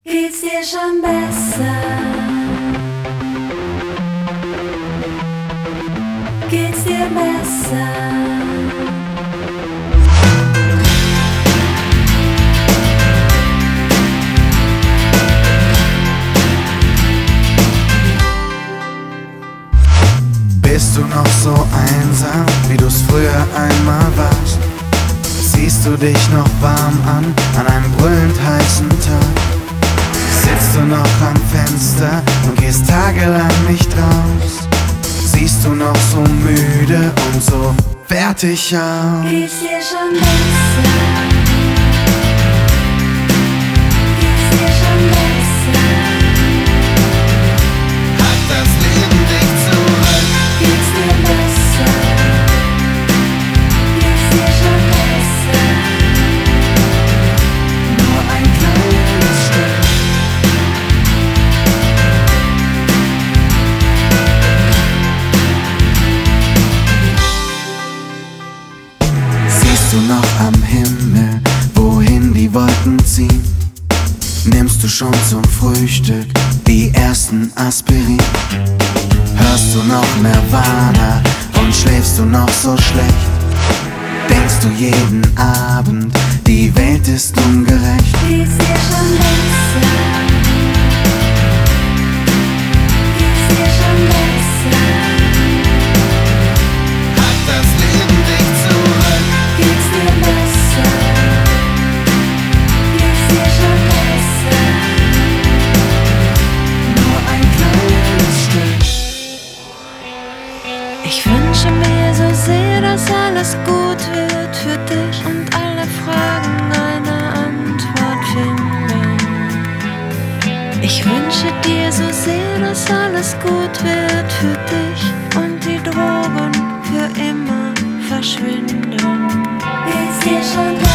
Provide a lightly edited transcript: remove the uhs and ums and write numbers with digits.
Geht's dir schon besser? Geht's dir besser? Bist du noch so einsam, wie du's früher einmal warst? Siehst du dich noch warm an einem brüllend heißen Tag? Sitzt du noch am Fenster und gehst tagelang nicht raus? Siehst du noch so müde und so fertig aus? Geht's dir schon besser? Geht's dir schon besser? Hat das Leben dich zurück? Geht's dir besser? Geht's dir schon besser? Nur ein kleines Stück. Siehst du noch am Himmel, wohin die Wolken ziehen? Nimmst du schon zum Frühstück die ersten Aspirin? Hörst du noch Nirvana und schläfst du noch so schlecht? Denkst du jeden Abend, die Welt ist ungerecht? Geht's dir schon besser? Geht's dir schon besser? Hat das Leben dich zurück? Geht's dir besser? Geht's dir schon besser? Nur ein kleines Stück. Ich wünsche mir so sehr, dass alles gut wird für dich und alle Fragen eine Antwort finden. Ich wünsche dir so sehr, dass alles gut wird für dich und die Drogen für immer verschwinden. Geht's dir schon besser?